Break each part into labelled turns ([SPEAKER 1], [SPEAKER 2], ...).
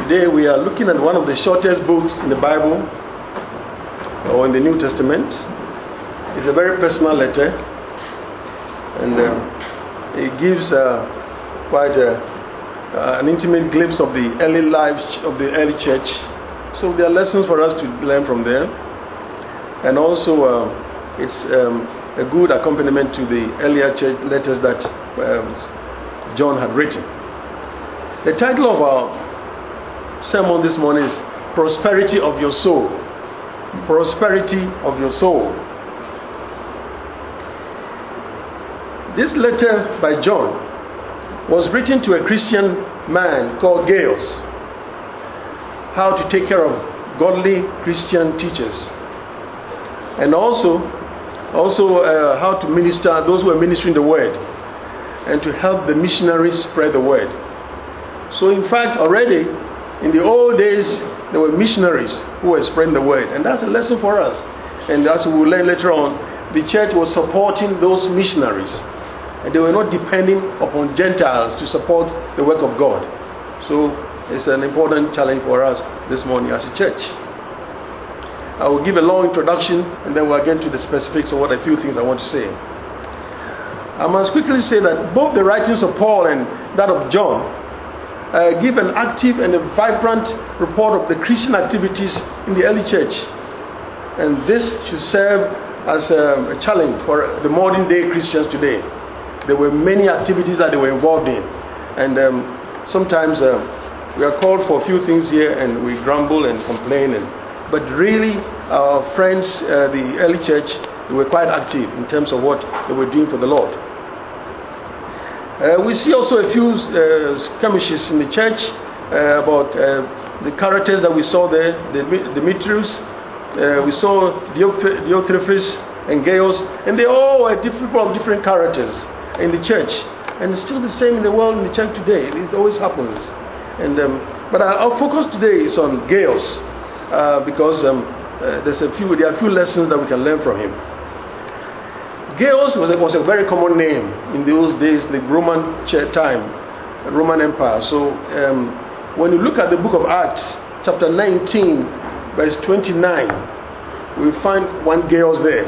[SPEAKER 1] Today we are looking at one of the shortest books in the Bible or in the New Testament. It's a very personal letter, and it gives quite an intimate glimpse of the early lives of the early church. So there are lessons for us to learn from there, and also it's a good accompaniment to the earlier church letters that John had written. The title of our sermon this morning is Prosperity of Your Soul. Prosperity of Your Soul. This letter by John was written to a Christian man called Gaius. How to take care of godly Christian teachers, and also how to minister those who are ministering the word, and to help the missionaries spread the word. So in fact, already in the old days, there were missionaries who were spreading the word, and that's a lesson for us. And as we will learn later on, the church was supporting those missionaries, and they were not depending upon Gentiles to support the work of God. So it's an important challenge for us this morning as a church. I will give a long introduction, and then we'll get to the specifics of what a few things I want to say. I must quickly say that both the writings of Paul and that of John give an active and a vibrant report of the Christian activities in the early church. And this should serve as a challenge for the modern day Christians today. There were many activities that they were involved in. And sometimes we are called for a few things here and we grumble and complain. But really, our friends, the early church, they were quite active in terms of what they were doing for the Lord. We see also a few skirmishes in the church about the characters that we saw there, Demetrius, we saw Diotrephes and Gaius, and they all were people of different characters in the church. And it's still the same in the world, in the church today. It always happens. And but our focus today is on Gaius because there are a few lessons that we can learn from him. Gaius was a very common name in those days, the Roman time, Roman Empire. So when you look at the book of Acts, chapter 19, verse 29, we find one Gaius there.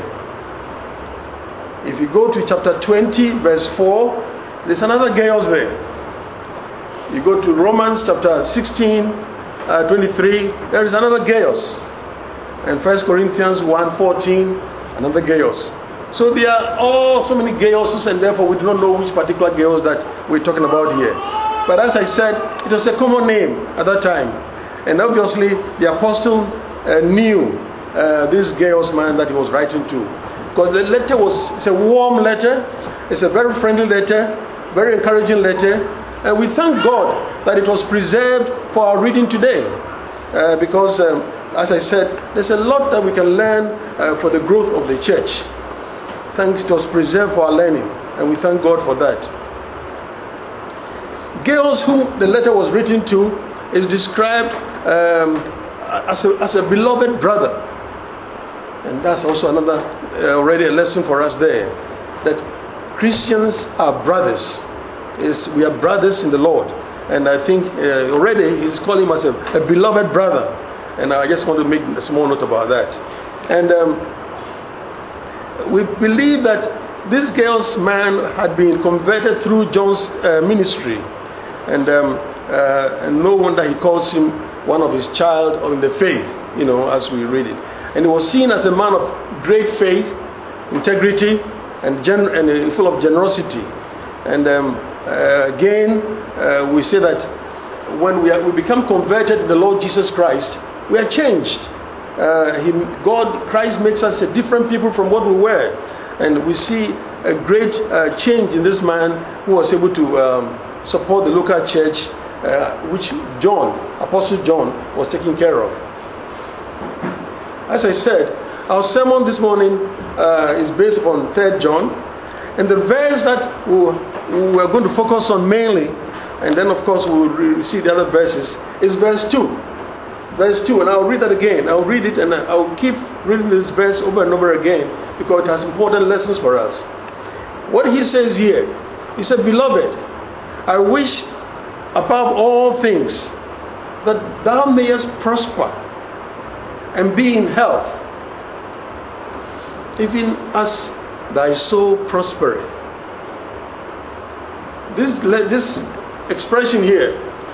[SPEAKER 1] If you go to chapter 20, verse 4, there's another Gaius there. You go to Romans chapter 16, 23, there is another Gaius. And 1 Corinthians 1:14, another Gaius. So there are all so many Gaiuses, and therefore we do not know which particular Gaius that we're talking about here. But as I said, it was a common name at that time. And obviously the apostle knew this Gaius man that he was writing to. Because the letter it's a warm letter, it's a very friendly letter, very encouraging letter. And we thank God that it was preserved for our reading today. Because as I said, there's a lot that we can learn for the growth of the church. Thanks, it was preserved for our learning, and we thank God for that. Gaius, whom the letter was written to, is described as a beloved brother. And that's also another already a lesson for us there, that Christians are brothers. We are brothers in the Lord. And I think already he's calling him as a beloved brother. And I just want to make a small note about that. And we believe that this Gaius man had been converted through John's ministry. And no wonder he calls him one of his child in the faith, as we read it. And he was seen as a man of great faith, integrity, and full of generosity. And again, we say that when we become converted to the Lord Jesus Christ, we are changed. Christ makes us a different people from what we were. And we see a great change in this man who was able to support the local church, which Apostle John, was taking care of. As I said, our sermon this morning is based upon 3 John. And the verse that we are going to focus on mainly, and then of course we will see the other verses, is verse 2. Verse 2, and I'll read that again. I'll read it and I'll keep reading this verse over and over again because it has important lessons for us. What he says here, he said, "Beloved, I wish above all things that thou mayest prosper and be in health, even as thy soul prospereth. This expression here,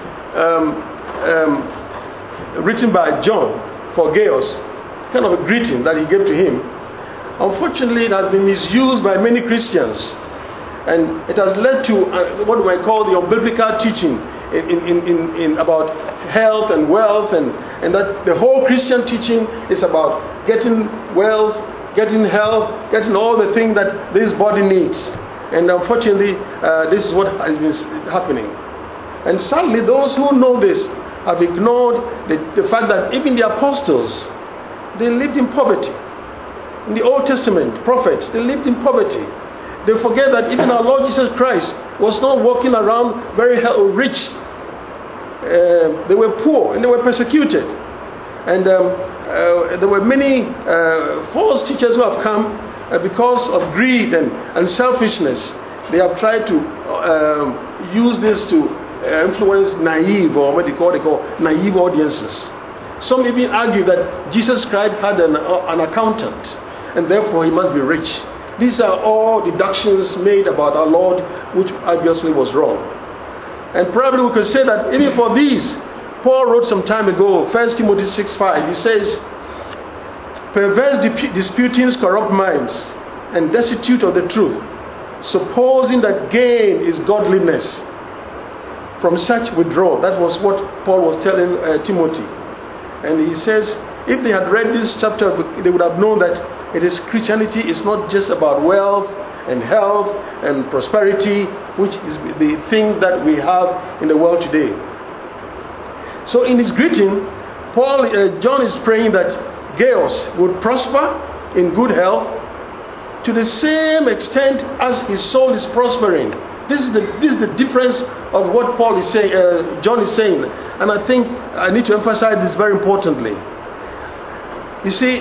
[SPEAKER 1] written by John for Gaius, kind of a greeting that he gave to him, unfortunately it has been misused by many Christians, and it has led to what we might call the unbiblical teaching in about health and wealth, and that the whole Christian teaching is about getting wealth, getting health, getting all the things that this body needs. And unfortunately, this is what has been happening. And sadly, those who know this have ignored the fact that even the apostles, they lived in poverty. In the Old Testament, prophets, they lived in poverty. They forget that even our Lord Jesus Christ was not walking around very rich. They were poor and they were persecuted. And there were many false teachers who have come because of greed and selfishness. They have tried to use this to influence naive, or what they call naive audiences. Some even argue that Jesus Christ had an accountant, and therefore he must be rich. These are all deductions made about our Lord, which obviously was wrong. And probably we could say that even for these, Paul wrote some time ago, 1 Timothy 6:5, he says, perverse disputings corrupt minds, and destitute of the truth, supposing that gain is godliness. From such withdraw. That was what Paul was telling Timothy. And he says, if they had read this chapter, they would have known that Christianity is not just about wealth and health and prosperity, which is the thing that we have in the world today. So in his greeting, John is praying that Gaius would prosper in good health to the same extent as his soul is prospering. This is the difference of what Paul is saying, John is saying, and I think I need to emphasize this very importantly. You see,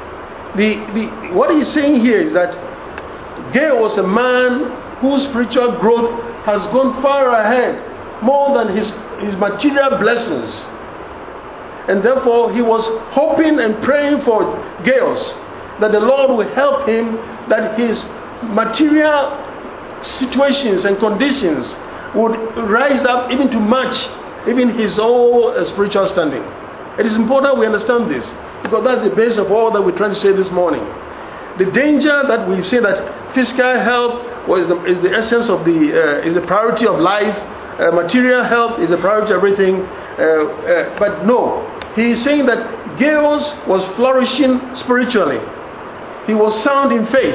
[SPEAKER 1] what he's saying here is that Gaius was a man whose spiritual growth has gone far ahead, more than his material blessings, and therefore he was hoping and praying for Gaius that the Lord will help him, that his material situations and conditions would rise up even to match even his own spiritual standing. It is important we understand this, because that's the base of all that we're trying to say this morning. The danger that we say that physical health is the essence of is the priority of life, material health is the priority of everything, but no, he is saying that Gaius was flourishing spiritually. He was sound in faith,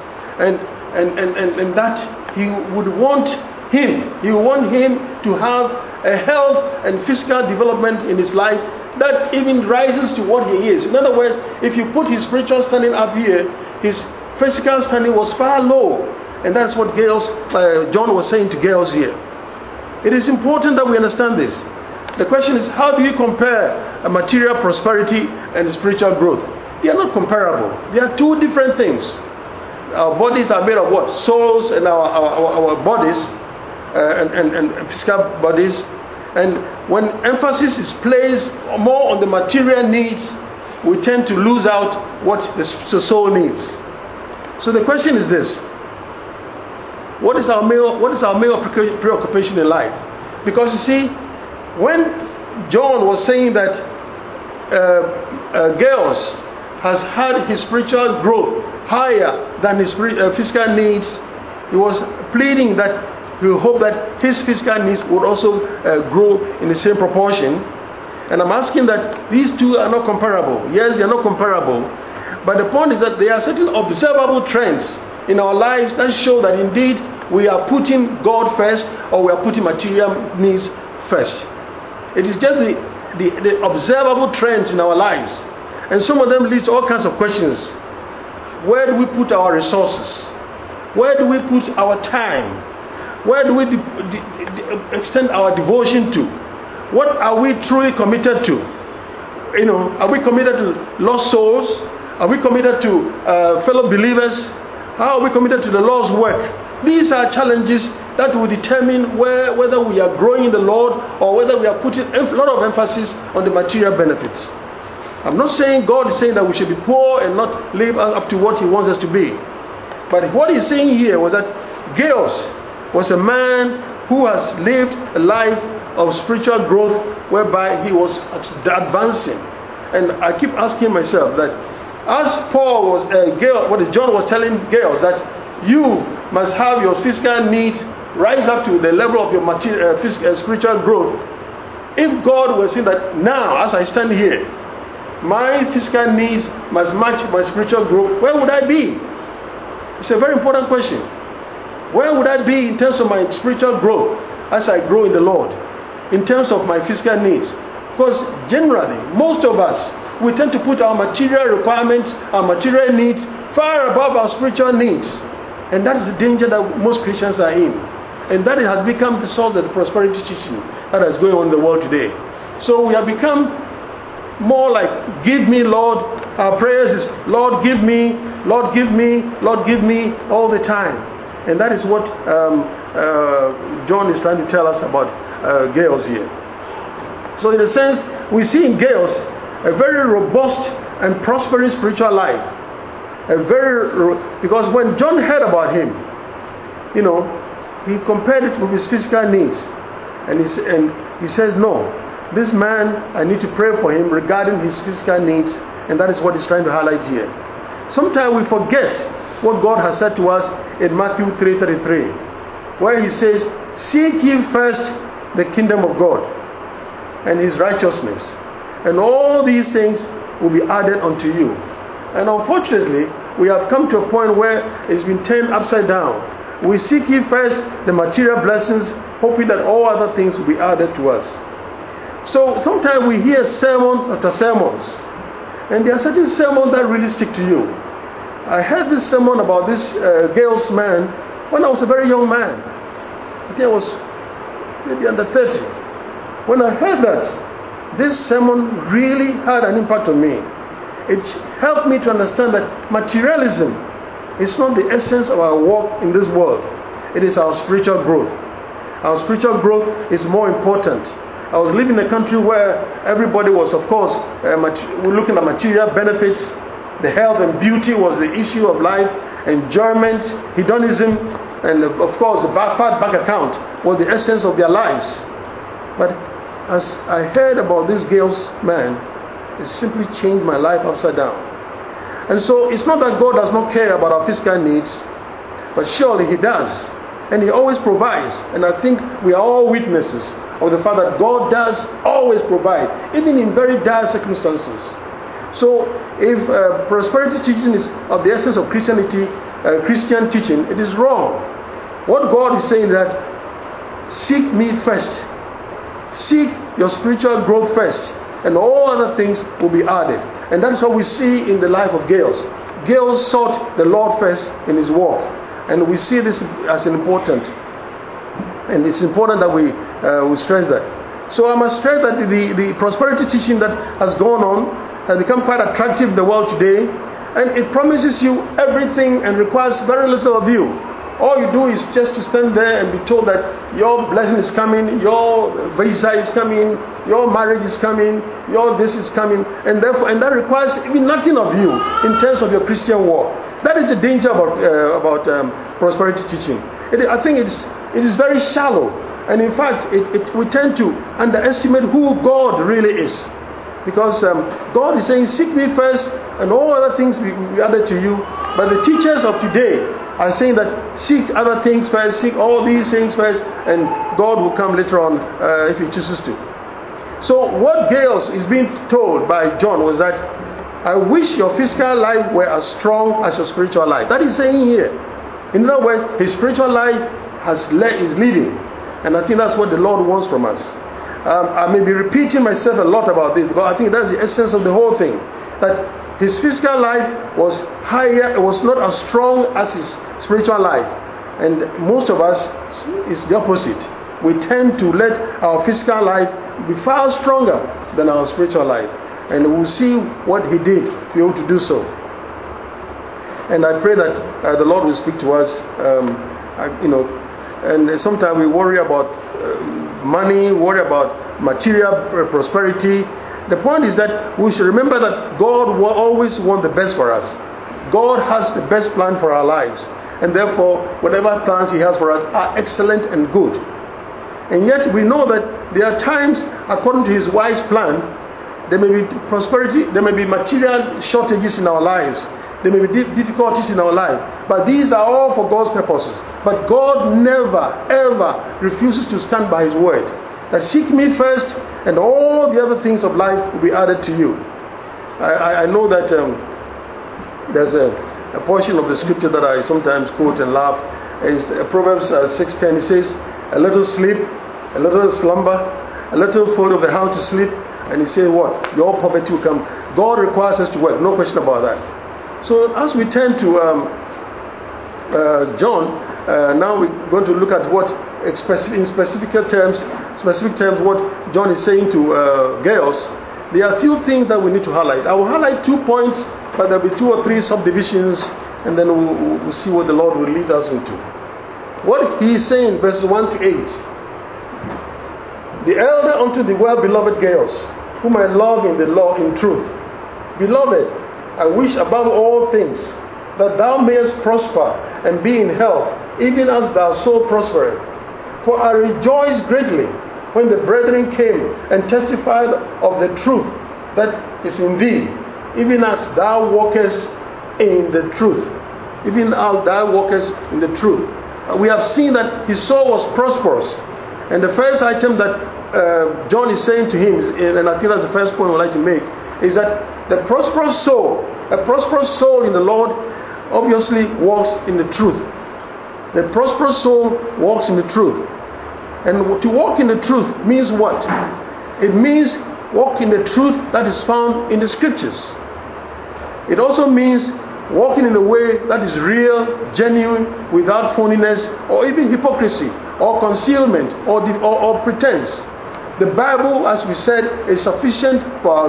[SPEAKER 1] and that he would want him to have a health and physical development in his life that even rises to what he is. In other words, if you put his spiritual standing up here, his physical standing was far low, and that's what John was saying to Gaius here. It is important that we understand this. The question is, how do you compare a material prosperity and spiritual growth? They are not comparable. They are two different things. Our bodies are made of what? Souls, and our bodies and physical bodies. And when emphasis is placed more on the material needs, we tend to lose out what the soul needs. So the question is this: what is our main preoccupation in life? Because you see, when John was saying that Gaius has had his spiritual growth higher than his physical needs, he was pleading that he hoped that his physical needs would also grow in the same proportion. And I'm asking that these two are not comparable. Yes, they are not comparable, but the point is that there are certain observable trends in our lives that show that indeed we are putting God first, or we are putting material needs first. It is just the observable trends in our lives, and some of them lead to all kinds of questions. Where do we put our resources? Where do we put our time? Where do we extend our devotion to? What are we truly committed to? Are we committed to lost souls? Are we committed to fellow believers? How are we committed to the Lord's work? These are challenges that will determine whether we are growing in the Lord or whether we are putting a lot of emphasis on the material benefits. I'm not saying God is saying that we should be poor and not live up to what He wants us to be. But what He's saying here was that Gaius was a man who has lived a life of spiritual growth whereby he was advancing. And I keep asking myself that as John was telling Gaius that you must have your physical needs rise up to the level of your spiritual growth. If God were saying that now, as I stand here, my physical needs must match my spiritual growth, where would I be? It's a very important question. Where would I be in terms of my spiritual growth as I grow in the Lord? In terms of my physical needs? Because generally, most of us, we tend to put our material requirements, our material needs, far above our spiritual needs. And that is the danger that most Christians are in. And that has become the source of the prosperity teaching that is going on in the world today. So we have become more like, give me, Lord. Our prayers is, Lord, give me, Lord, give me, Lord, give me, all the time. And that is what John is trying to tell us about Gaius here. So in a sense, we see in Gaius a very robust and prospering spiritual life. Because when John heard about him, he compared it with his physical needs. And he says, no, this man, I need to pray for him regarding his physical needs. And that is what he's trying to highlight here. Sometimes we forget what God has said to us in Matthew 3:33, where He says, seek ye first the kingdom of God and His righteousness, and all these things will be added unto you. And unfortunately, we have come to a point where it's been turned upside down. We seek ye first the material blessings, hoping that all other things will be added to us. So sometimes we hear sermons after sermons, and there are certain sermons that really stick to you. I heard this sermon about this Gaius man when I was a very young man. I think I was maybe under 30. When I heard that, this sermon really had an impact on me. It helped me to understand that materialism is not the essence of our walk in this world. It is our spiritual growth. Our spiritual growth is more important. I was living in a country where everybody was, of course, looking at material benefits. The health and beauty was the issue of life. Enjoyment, hedonism, and of course, the fat bank account was the essence of their lives. But as I heard about this Gaius man, it simply changed my life upside down. And so it's not that God does not care about our physical needs, but surely He does. And He always provides. And I think we are all witnesses of the fact that God does always provide, even in very dire circumstances. So if prosperity teaching is of the essence of Christianity, Christian teaching, it is wrong. What God is saying is that seek me first. Seek your spiritual growth first, and all other things will be added. And that is what we see in the life of Gaius. Gaius sought the Lord first in his walk. And we see this as important. And it's important that we stress that. So I must stress that the prosperity teaching that has gone on has become quite attractive in the world today. And it promises you everything and requires very little of you. All you do is just to stand there and be told that your blessing is coming, your visa is coming, your marriage is coming, your this is coming, and that requires even nothing of you in terms of your Christian walk. That is the danger about prosperity teaching. I think it is very shallow, and in fact, we tend to underestimate who God really is, because God is saying, "Seek me first, and all other things will be added to you." But the teachers of today are saying that seek other things first, seek all these things first, and God will come later on if He chooses to. So what Gaius is being told by John was that, I wish your physical life were as strong as your spiritual life. That is saying here. In other words, his spiritual life is leading. And I think that's what the Lord wants from us. I may be repeating myself a lot about this, but I think that's the essence of the whole thing. That his physical life was higher, it was not as strong as his spiritual life. And most of us, is the opposite. We tend to let our physical life be far stronger than our spiritual life. And we'll see what he did to be able to do so. And I pray that the Lord will speak to us, And sometimes we worry about money, worry about material prosperity. The point is that we should remember that God will always want the best for us. God has the best plan for our lives. And therefore, whatever plans He has for us are excellent and good. And yet we know that there are times, according to His wise plan, there may be prosperity, there may be material shortages in our lives. There may be difficulties in our life. But these are all for God's purposes. But God never, ever refuses to stand by His word. That seek me first, and all the other things of life will be added to you. I know that there's a portion of the scripture that I sometimes quote and laugh. Is Proverbs 6:10. It says, a little sleep, a little slumber, a little fold of the hand to sleep, and He says what? Your poverty will come. God requires us to work, no question about that. So as we turn to John, now we're going to look at what in specific terms what John is saying to Gaius. There are a few things that we need to highlight. I will highlight 2 points, but there will be 2 or 3 subdivisions, and then we'll see what the Lord will lead us into. What he is saying, verses 1 to 8. The elder unto the well-beloved Gaius, whom I love in the law in truth. Beloved, I wish above all things that thou mayest prosper and be in health, even as thou so prosperest. For I rejoiced greatly when the brethren came and testified of the truth that is in thee, even as thou walkest in the truth. Even as thou walkest in the truth. We have seen that his soul was prosperous. And the first item that John is saying to him, and I think that's the first point I'd like to make, is that the prosperous soul, a prosperous soul in the Lord, obviously walks in the truth. The prosperous soul walks in the truth. And to walk in the truth means what? It means walk in the truth that is found in the scriptures. It also means walking in a way that is real, genuine, without phoniness, or even hypocrisy, or concealment, or pretense. The Bible, as we said, is sufficient for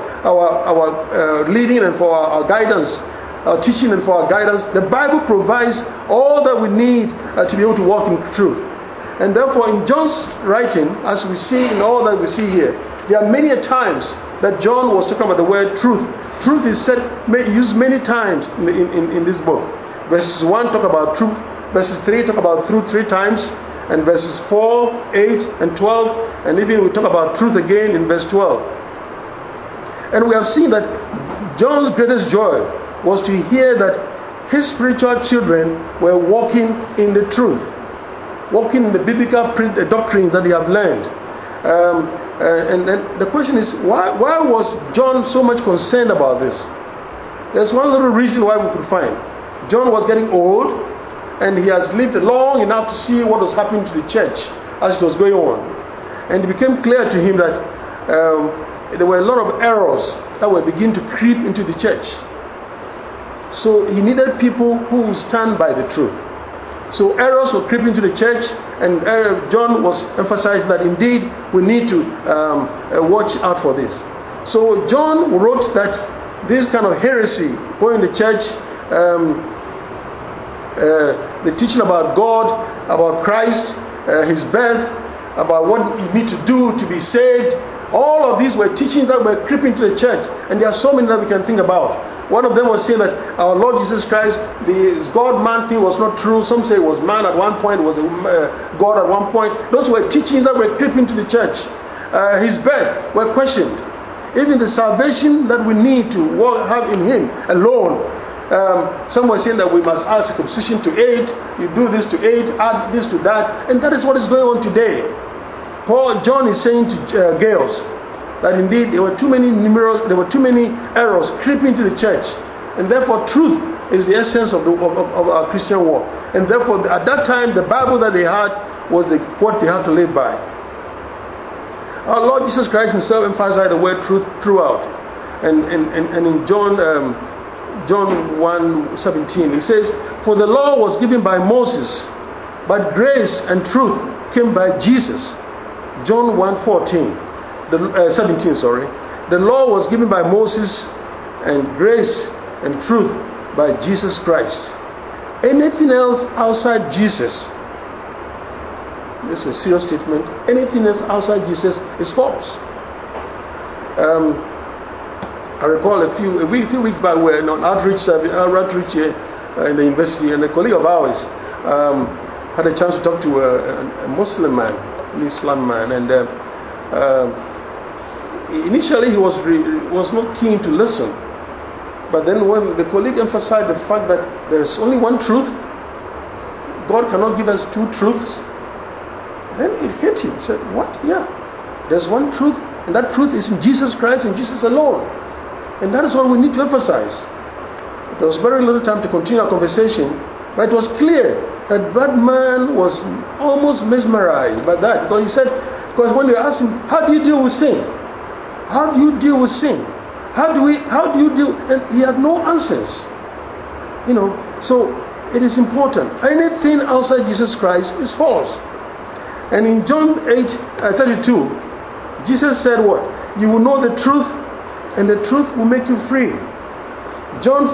[SPEAKER 1] our leading and for our guidance, our teaching and for our guidance. The Bible provides all that we need to be able to walk in truth. And therefore, in John's writing, as we see in all that we see here, there are many times that John was talking about the word truth. Truth is used many times in this book. Verses 1 talk about truth. Verses 3 talk about truth 3 times. And verses 4, 8, and 12, and even we talk about truth again in verse 12. And we have seen that John's greatest joy was to hear that his spiritual children were walking in the truth, walking in the biblical doctrines that they have learned. And the question is, why was John so much concerned about this? There's one little reason why we could find. John was getting old, and he has lived long enough to see what was happening to the church as it was going on. And it became clear to him that there were a lot of errors that were beginning to creep into the church. So he needed people who would stand by the truth. So errors were creeping into the church, and John was emphasizing that indeed we need to watch out for this. So John wrote that this kind of heresy going in the church, the teaching about God, about Christ, His birth, about what you need to do to be saved. All of these were teachings that were creeping to the church, and there are so many that we can think about. One of them was saying that our Lord Jesus Christ, the God-man thing was not true. Some say it was man at one point, it was God at one point. Those were teachings that were creeping to the church. His birth were questioned. Even the salvation that we need to have in Him alone. Some were saying that we must add circumcision to 8, you do this to 8, add this to that, and that is what is going on today. John is saying to Gaius that indeed there were too many errors creeping into the church, and therefore truth is the essence of our Christian walk. And therefore at that time the Bible that they had was what they had to live by. Our Lord Jesus Christ Himself emphasized the word truth throughout, and in John 1:17 He says, "For the law was given by Moses, but grace and truth came by Jesus." John 17. The law was given by Moses, and grace and truth by Jesus Christ. Anything else outside Jesus this is a serious statement, anything else outside Jesus is false. I recall a few weeks back, we were on outreach here in the university, and a colleague of ours had a chance to talk to a Muslim man, an Islam man, and initially he was not keen to listen. But then when the colleague emphasized the fact that there's only one truth, God cannot give us two truths, then it hit him. He said, what? Yeah, there's one truth, and that truth is in Jesus Christ and Jesus alone. And that is what we need to emphasize. There was very little time to continue our conversation, but it was clear that that man was almost mesmerized by that. Because when they asked him, how do you deal with sin? How do you deal with sin? How do you deal? And he had no answers. So it is important. Anything outside Jesus Christ is false. And in John 8:32, Jesus said what? You will know the truth, and the truth will make you free. John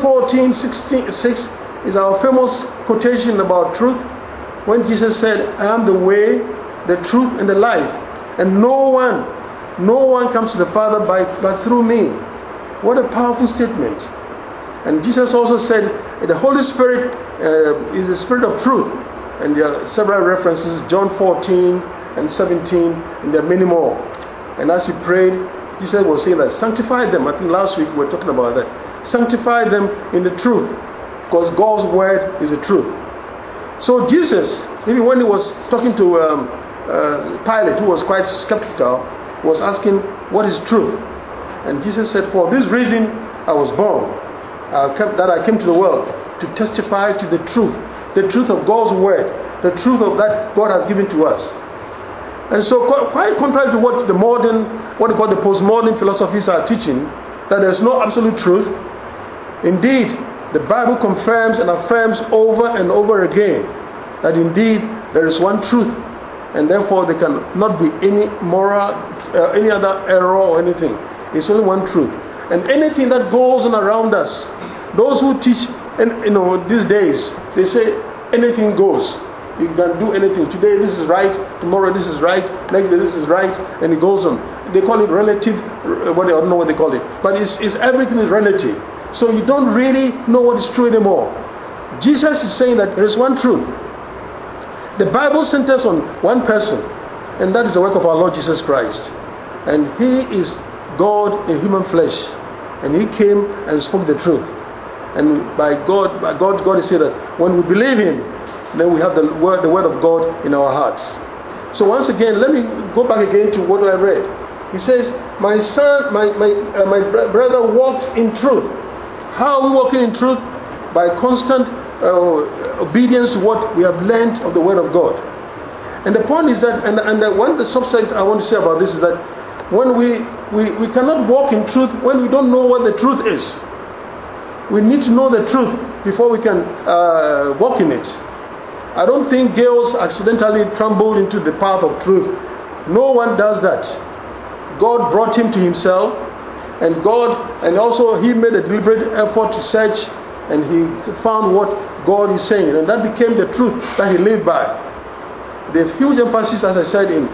[SPEAKER 1] 14:6 is our famous quotation about truth, when Jesus said, I am the way, the truth, and the life, and no one comes to the Father but through me. What a powerful statement. And Jesus also said the Holy Spirit is the Spirit of truth, and there are several references, John 14 and 17, and there are many more. And as he prayed, Jesus was saying that sanctify them. I think last week we were talking about that. Sanctify them in the truth, because God's word is the truth. So Jesus, even when he was talking to Pilate, who was quite skeptical, was asking, what is truth? And Jesus said, for this reason I was born, that I came to the world to testify to the truth of God's word, the truth of that God has given to us. And so quite contrary to what the postmodern philosophies are teaching, that there's no absolute truth. Indeed, the Bible confirms and affirms over and over again that indeed there is one truth, and therefore there cannot be any other error or anything. It's only one truth. And anything that goes on around us, those who teach, these days, they say anything goes. You can do anything. Today this is right, tomorrow this is right, next day this is right, and it goes on. They call it relative, I don't know what they call it. But it's everything is relative. So you don't really know what is true anymore. Jesus is saying that there is one truth. The Bible centers on one person, and that is the work of our Lord Jesus Christ. And He is God in human flesh, and He came and spoke the truth. And by God is saying that when we believe Him, then we have the word of God in our hearts. So once again, let me go back again to what I read. He says, my brother walks in truth. How are we walking in truth? By constant obedience to what we have learned of the word of God. And the point is that, and the subject I want to say about this is that when we cannot walk in truth when we don't know what the truth is. We need to know the truth before we can walk in it. I don't think Gaius accidentally trembled into the path of truth. No one does that. God brought him to Himself, and also he made a deliberate effort to search, and he found what God is saying, and that became the truth that he lived by. The huge emphasis, as I said in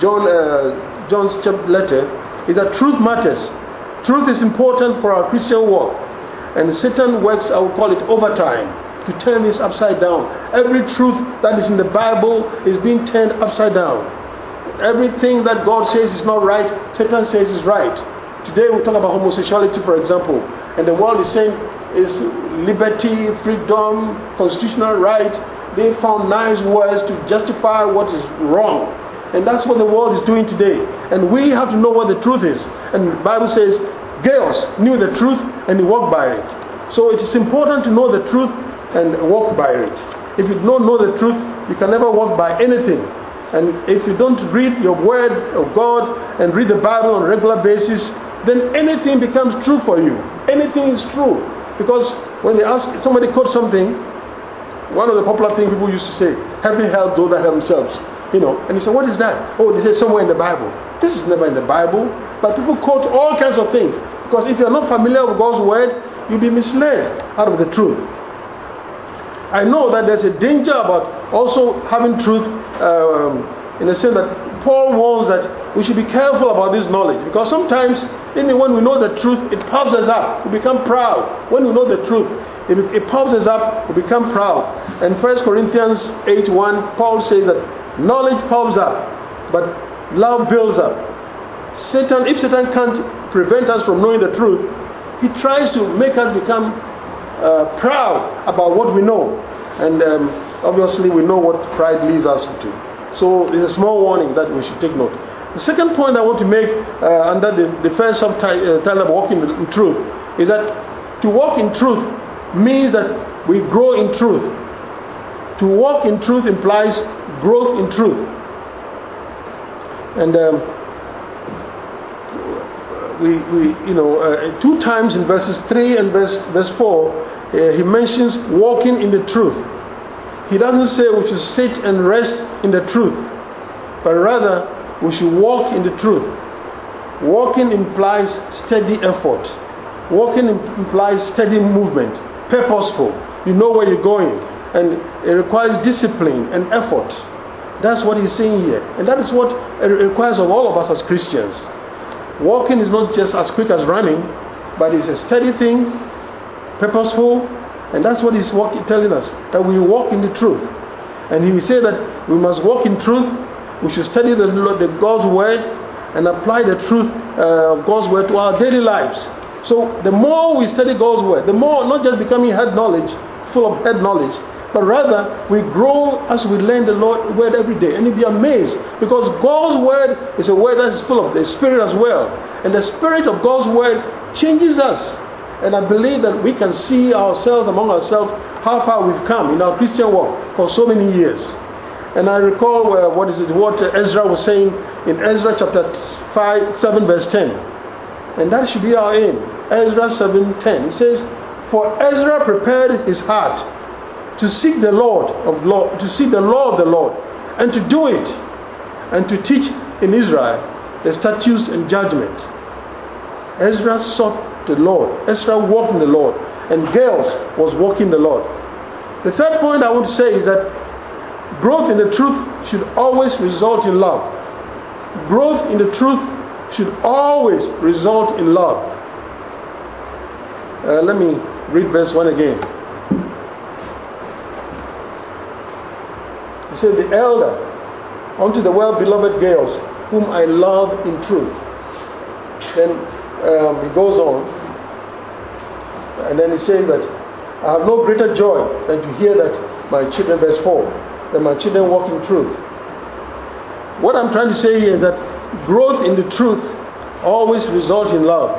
[SPEAKER 1] John's letter, is that truth matters. Truth is important for our Christian walk, and Satan works, I would call it overtime, to turn this upside down. Every truth that is in the Bible is being turned upside down. Everything that God says is not right, Satan says is right. Today we talk about homosexuality, for example, and the world is saying is liberty, freedom, constitutional right. They found nice words to justify what is wrong. And that's what the world is doing today. And we have to know what the truth is. And the Bible says Gaius knew the truth and he walked by it. So it is important to know the truth and walk by it. If you don't know the truth, you can never walk by anything. And if you don't read your word of God and read the Bible on a regular basis, then anything becomes true for you. Anything is true. Because when they ask somebody quote something, one of the popular things people used to say, heaven help those that help themselves. And you say, what is that? Oh, they say somewhere in the Bible. This is never in the Bible. But people quote all kinds of things. Because if you're not familiar with God's word, you'll be misled out of the truth. I know that there's a danger about also having truth in the sense that Paul warns that we should be careful about this knowledge, because sometimes even when we know the truth, it puffs us up. We become proud. When we know the truth, it puffs us up. We become proud. And 1 Corinthians 8:1, Paul says that knowledge puffs up, but love builds up. If Satan can't prevent us from knowing the truth, he tries to make us become proud about what we know. And obviously we know what pride leads us to. So it's a small warning that we should take note. The second point I want to make under the first subtitle of walking in truth is that to walk in truth means that we grow in truth. To walk in truth implies growth in truth. And two times in verses 3 and verse 4, he mentions walking in the truth. He doesn't say we should sit and rest in the truth, but rather we should walk in the truth. Walking implies steady effort. Walking implies steady movement, purposeful. You know where you're going, and it requires discipline and effort. That's what he's saying here, and that is what it requires of all of us as Christians. Walking is not just as quick as running, but it's a steady thing, purposeful, and that's what he's telling us, that we walk in the truth. And he said that we must walk in truth. We should study the God's word and apply the truth of God's word to our daily lives. So the more we study God's word, the more not just becoming head knowledge, full of head knowledge, but rather we grow as we learn the Lord's word every day. And you'll be amazed, because God's word is a word that is full of the Spirit as well. And the Spirit of God's word changes us. And I believe that we can see ourselves among ourselves how far we've come in our Christian walk for so many years. And I recall what Ezra was saying in Ezra chapter 7 verse 10. And that should be our aim. Ezra 7:10. It says, "For Ezra prepared his heart to seek the Lord of Lord, to seek the law of the Lord, and to do it, and to teach in Israel the statutes and judgment." Ezra sought the Lord. Ezra walked in the Lord, and Gaius was walking the Lord. The third point I want to say is that growth in the truth should always result in love. Growth in the truth should always result in love. Let me read verse 1 again. He said, "The elder unto the well-beloved Gaius, whom I love in truth." Then he goes on, and then he says that, "I have no greater joy than to hear that my children," verse 4, "that my children walk in truth." What I'm trying to say here is that growth in the truth always results in love.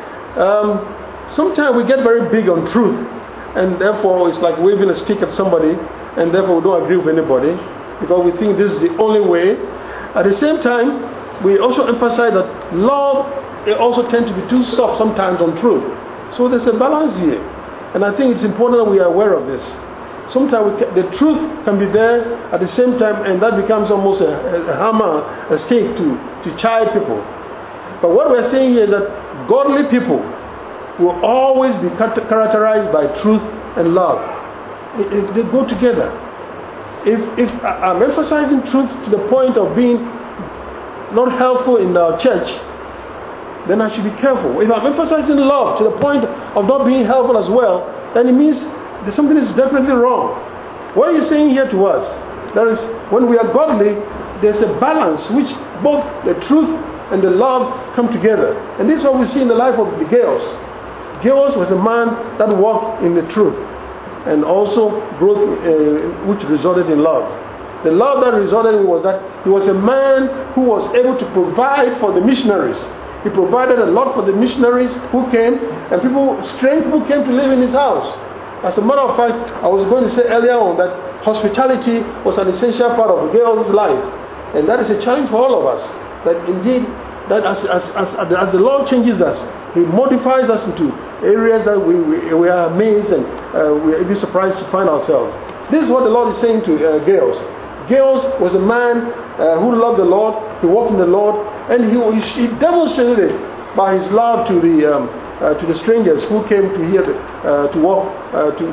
[SPEAKER 1] Sometimes we get very big on truth, and therefore it's like waving a stick at somebody, and therefore we don't agree with anybody because we think this is the only way. At the same time, we also emphasize that love, it also tends to be too soft sometimes on truth. So there's a balance here, and I think it's important that we are aware of this. Sometimes the truth can be there at the same time, and that becomes almost a hammer, a stick to chide people. But what we're saying here is that godly people will always be characterized by truth and love. They go together. If I'm emphasizing truth to the point of being not helpful in our church, then I should be careful. If I'm emphasizing love to the point of not being helpful as well, then it means that something is definitely wrong. What are you saying here to us? That is, when we are godly, there's a balance which both the truth and the love come together. And this is what we see in the life of the Gaius. Gaius was a man that walked in the truth, and also growth which resulted in love. The love that resulted in was that he was a man who was able to provide for the missionaries. He provided a lot for the missionaries who came, and strange people came to live in his house. As a matter of fact, I was going to say earlier on that hospitality was an essential part of Gaius' life, and that is a challenge for all of us. That indeed, that as the Lord changes us, He modifies us into areas that we are amazed and we are even surprised to find ourselves. This is what the Lord is saying to Gaius. Gaius was a man who loved the Lord. He walked in the Lord, and he demonstrated it by his love to the strangers who came to hear to walk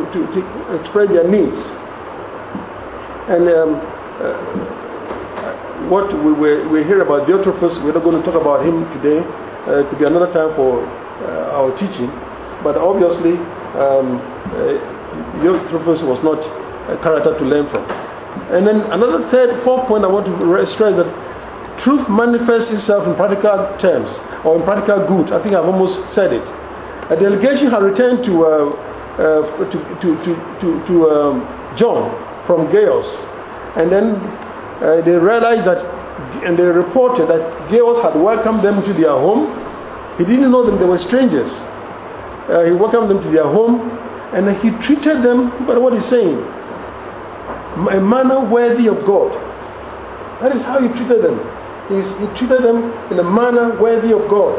[SPEAKER 1] to express their needs. And what we hear about Diotrephes, we're not going to talk about him today. It could be another time for our teaching. But obviously, Diotrephes was not a character to learn from. And then another fourth point I want to stress that truth manifests itself in practical terms or in practical good. I think I've almost said it. A delegation had returned to John from Gaius, and then they realized that, and they reported that Gaius had welcomed them to their home. He didn't know them; they were strangers. He welcomed them to their home, and he treated them. But what he's saying, a manner worthy of God. That is how he treated them. He treated them in a manner worthy of God.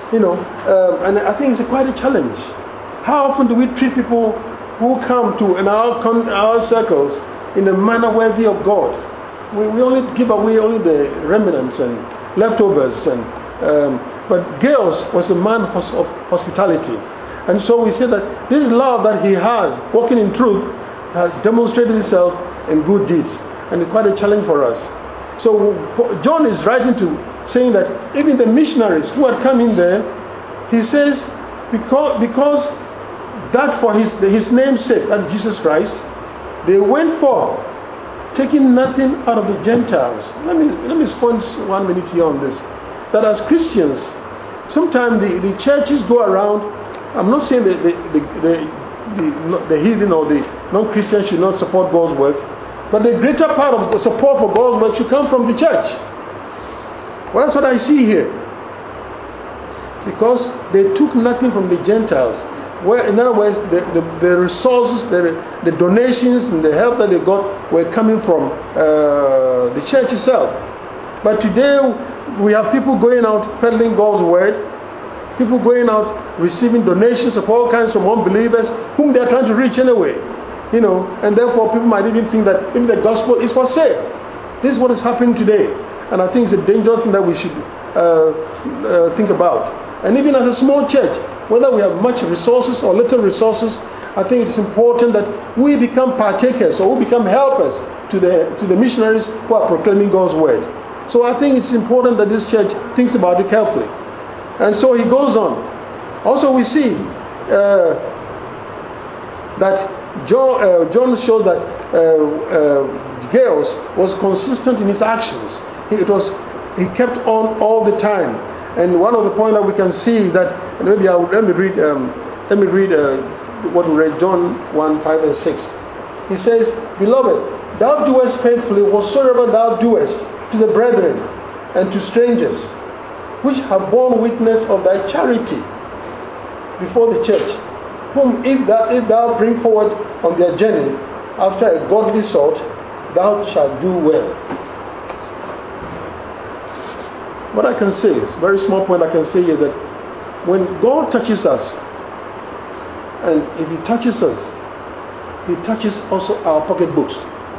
[SPEAKER 1] And I think it's quite a challenge. How often do we treat people who come to in our circles in a manner worthy of God? We only give away only the remnants and leftovers, but Gaius was a man of hospitality, and so we say that this love that he has, walking in truth, has demonstrated itself in good deeds, and it's quite a challenge for us. So John is writing to saying that even the missionaries who had come in there, he says, because that for his name's sake, that's Jesus Christ, they went forth, taking nothing out of the Gentiles. Let me spend 1 minute here on this. That as Christians, sometimes the churches go around. I'm not saying that the heathen or the non-Christians should not support God's work, but the greater part of the support for God's work should come from the church. Well, that's what I see here. Because they took nothing from the Gentiles. Where, in other words, the resources, the donations and the help that they got were coming from the church itself. But today we have people going out peddling God's word, people going out receiving donations of all kinds from unbelievers whom they are trying to reach anyway. And therefore people might even think that even the gospel is for sale. This is what is happening today. And I think it's a dangerous thing that we should think about. And even as a small church, whether we have much resources or little resources, I think it's important that we become partakers or we become helpers to the missionaries who are proclaiming God's word. So I think it's important that this church thinks about it carefully. And so he goes on. Also we see that John shows that Gaius was consistent in his actions. He kept on all the time. And one of the points that we can see is that, and maybe let me read what we read, John 1:5 and 6. He says, "Beloved, thou doest faithfully whatsoever thou doest to the brethren and to strangers, which have borne witness of thy charity before the church, whom if thou bring forward on their journey after a godly sort, thou shalt do well." What I can say is, very small point I can say is that when God touches us, and if He touches us, He touches also our pocketbooks.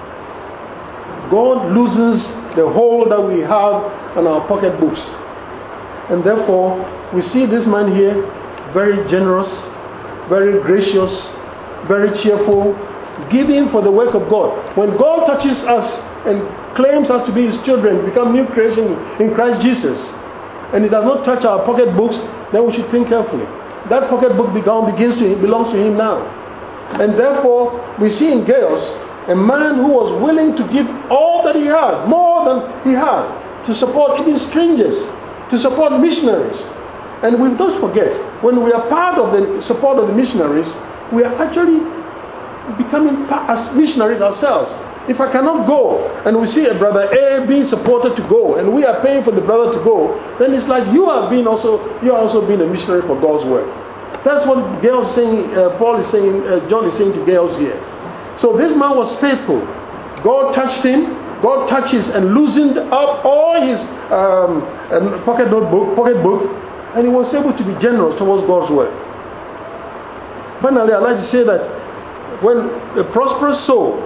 [SPEAKER 1] God loosens the hold that we have on our pocketbooks. And therefore, we see this man here, very generous, very gracious, very cheerful, giving for the work of God. When God touches us and claims us to be His children, become new creation in Christ Jesus, and He does not touch our pocketbooks, then we should think carefully. That pocketbook belongs to Him now. And therefore, we see in Gaius a man who was willing to give all that he had, more than he had, to support even strangers, to support missionaries. And we don't forget, when we are part of the support of the missionaries, we are actually becoming as missionaries ourselves. If I cannot go, and we see a brother A being supported to go, and we are paying for the brother to go, then it's like you are also being a missionary for God's work. That's what Gaius is saying. Paul is saying. John is saying to Gaius here. So this man was faithful. God touched him. God touches and loosened up all his pocketbook, and he was able to be generous towards God's work. Finally, I'd like to say that when a prosperous soul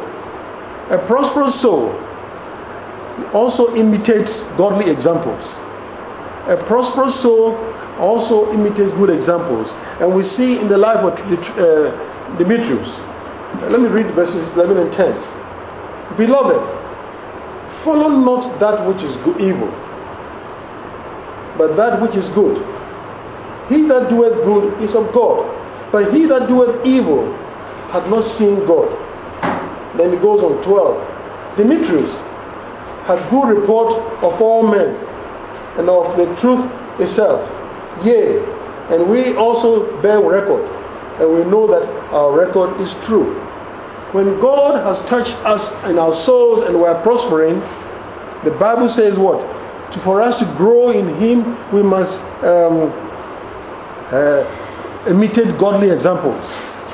[SPEAKER 1] also imitates godly examples. A prosperous soul also imitates good examples. And we see in the life of Demetrius. Let me read verses 11 and 10. Beloved, Follow not that which is evil, but that which is good. He that doeth good is of God, but he that doeth evil hath not seen God. Then it goes on 12. Demetrius hath good report of all men, and of the truth itself. Yea, and we also bear record, and we know that our record is true. When God has touched us in our souls and we are prospering, the Bible says what? For us to grow in Him, we must imitate godly examples.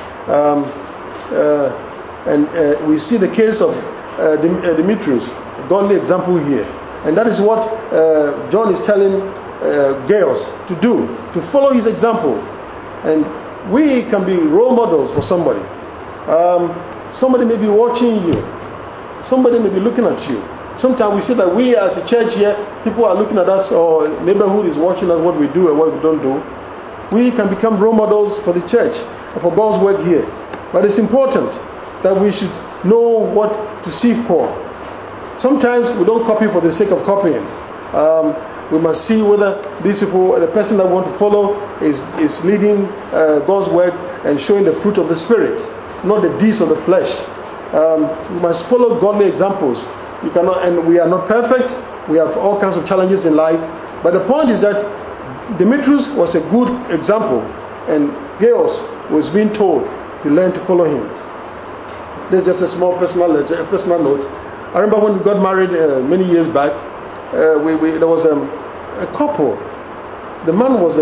[SPEAKER 1] And we see the case of Demetrius, a godly example here. And that is what John is telling Gaius to do, to follow his example. And we can be role models for somebody. Somebody may be watching you. Somebody may be looking at you. Sometimes we see that we as a church here, people are looking at us, or neighborhood is watching us, what we do and what we don't do. We can become role models for the church and for God's work here. But it's important that we should know what to seek for. Sometimes we don't copy for the sake of copying. We must see whether these people, the person that we want to follow is leading God's work and showing the fruit of the Spirit, not the deeds of the flesh. We must follow godly examples. You cannot, and we are not perfect. We have all kinds of challenges in life. But the point is that Demetrius was a good example, and Gaius was being told to learn to follow him. There's just a small personal note. I remember when we got married many years back. There was a couple. The man was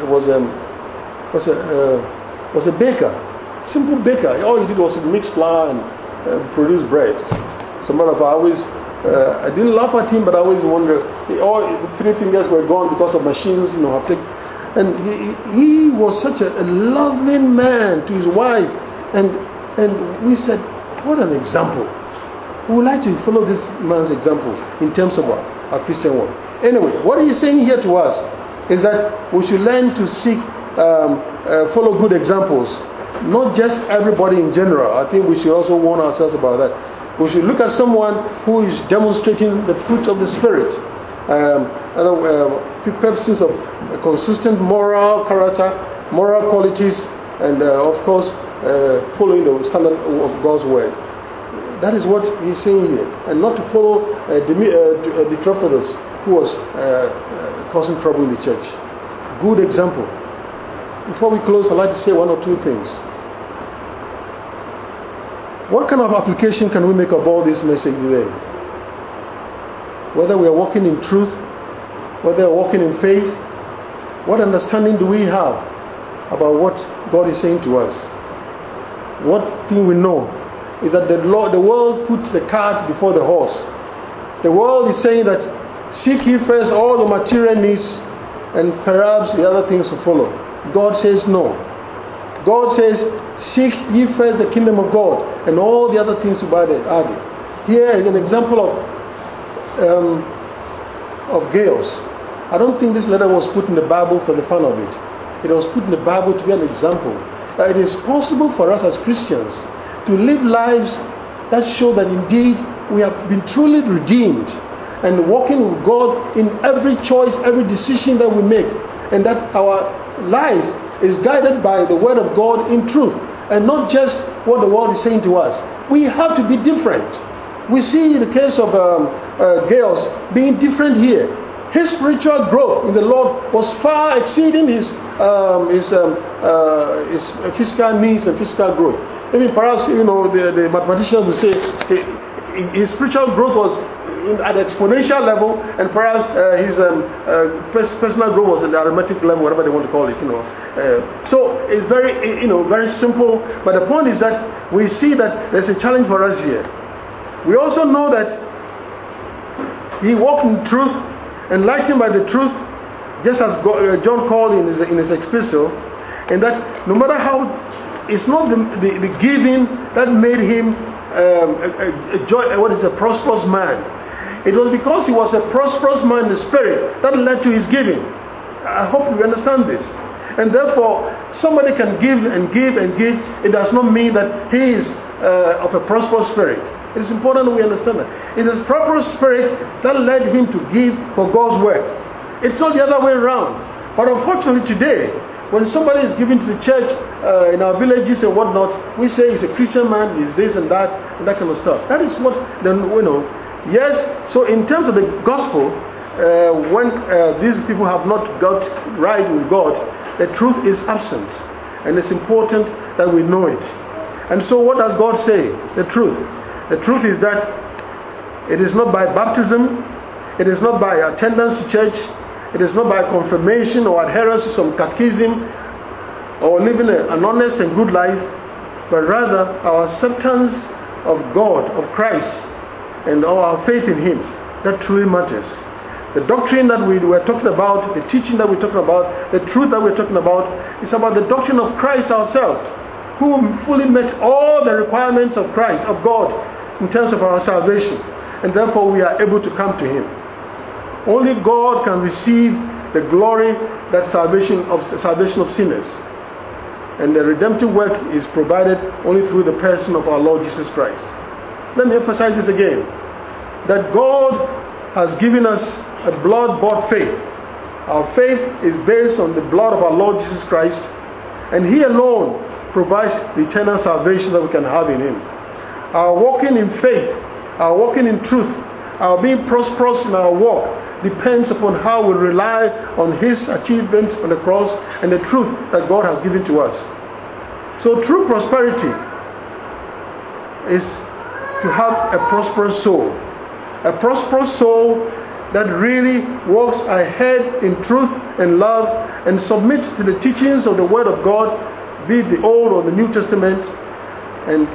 [SPEAKER 1] a baker, simple baker. All he did was mix flour and produce bread. Some of I didn't laugh at him, but I always wonder. All 3 fingers were gone because of machines, And he was such a loving man to his wife, and we said, what an example. We would like to follow this man's example in terms of our Christian walk. Anyway, what he's saying here to us is that we should learn to seek, follow good examples, not just everybody in general. I think we should also warn ourselves about that. We should look at someone who is demonstrating the fruit of the Spirit. Purposes of a consistent moral character, moral qualities, and of course, following the standard of God's word. That is what he's saying here, and not to follow Diotrephes, who was causing trouble in the church. Good example. Before we close, I'd like to say 1 or 2 things. What kind of application can we make of all this message today? Whether we are walking in truth, whether we are walking in faith, what understanding do we have about what God is saying to us? What thing we know is that the world puts the cart before the horse. The world is saying that seek ye first all the material needs and perhaps the other things to follow. God says no. God says, seek ye first the kingdom of God, and all the other things to be added. Here is an example of Gaius. I don't think this letter was put in the Bible for the fun of it. It was put in the Bible to be an example. That it is possible for us as Christians to live lives that show that indeed we have been truly redeemed and walking with God in every choice, every decision that we make, and that our life is guided by the word of God in truth, and not just what the world is saying to us. We have to be different. We see the case of Gaius being different here. His spiritual growth in the Lord was far exceeding his physical needs and physical growth. I mean, perhaps the mathematicians would say his spiritual growth was at an exponential level, and perhaps his personal growth was at the arithmetic level, whatever they want to call it. So it's very simple. But the point is that we see that there's a challenge for us here. We also know that he walked in truth, enlightened by the truth, just as John called in his epistle, and that no matter how, it's not the giving that made him a prosperous man. It was because he was a prosperous man in the spirit that led to his giving. I hope you understand this. And therefore, somebody can give and give and give. It does not mean that he is of a prosperous spirit. It is important that we understand that. It is prosperous spirit that led him to give for God's work. It's not the other way around. But unfortunately today, when somebody is giving to the church in our villages and whatnot, we say he's a Christian man, he's this and that kind of stuff. That is what, yes, so in terms of the gospel, when these people have not got right with God, the truth is absent. And it's important that we know it. And so what does God say? The truth. The truth is that it is not by baptism, it is not by attendance to church, it is not by confirmation or adherence to some catechism or living an honest and good life, but rather our acceptance of God, of Christ, and our faith in Him. That truly matters. The doctrine that we were talking about, the teaching that we're talking about, the truth that we're talking about, is about the doctrine of Christ ourselves, who fully met all the requirements of Christ, of God, in terms of our salvation. And therefore we are able to come to Him. Only God can receive the glory that salvation of sinners. And the redemptive work is provided only through the person of our Lord Jesus Christ. Let me emphasize this again, that God has given us a blood-bought faith. Our faith is based on the blood of our Lord Jesus Christ, and He alone provides the eternal salvation that we can have in Him. Our walking in faith, our walking in truth, our being prosperous in our walk depends upon how we rely on His achievement on the cross and the truth that God has given to us. So true prosperity is to have a prosperous soul. A prosperous soul that really walks ahead in truth and love and submits to the teachings of the Word of God, be it the Old or the New Testament. And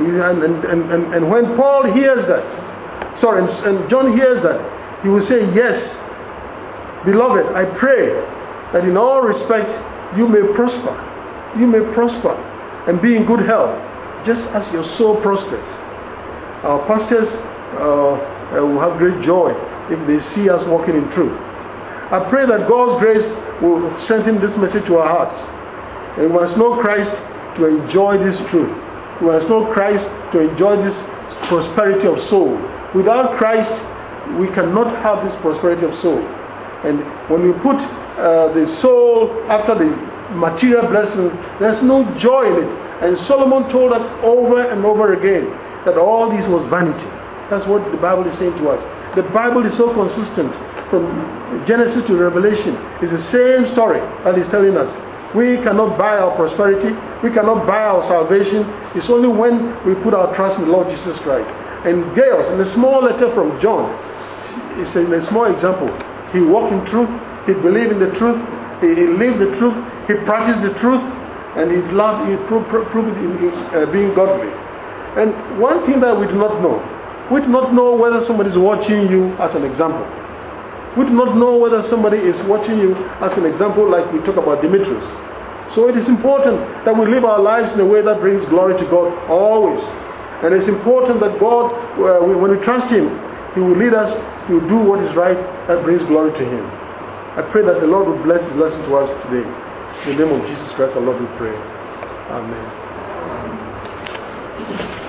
[SPEAKER 1] when Paul hears that, and John hears that, he will say, yes, beloved, I pray that in all respect you may prosper. You may prosper and be in good health, just as your soul prospers. Our pastors will have great joy if they see us walking in truth. I pray that God's grace will strengthen this message to our hearts. And we must know Christ to enjoy this truth. We must know Christ to enjoy this prosperity of soul. Without Christ, we cannot have this prosperity of soul. And when we put the soul after the material blessings, there's no joy in it. And Solomon told us over and over again that all this was vanity. That's what the Bible is saying to us. The Bible is so consistent from Genesis to Revelation. It's the same story that is telling us. We cannot buy our prosperity. We cannot buy our salvation. It's only when we put our trust in the Lord Jesus Christ. And Gaius, in a small letter from John, it's a small example. He walked in truth. He believed in the truth. He lived the truth. He practiced the truth. And he loved, he proved it in being godly. And one thing that we do not know whether somebody is watching you as an example. We do not know whether somebody is watching you as an example, like we talk about Demetrius. So it is important that we live our lives in a way that brings glory to God always. And it's important that God, when we trust Him, He will lead us to do what is right that brings glory to Him. I pray that the Lord will bless His lesson to us today. In the name of Jesus Christ, our Lord, we pray. Amen.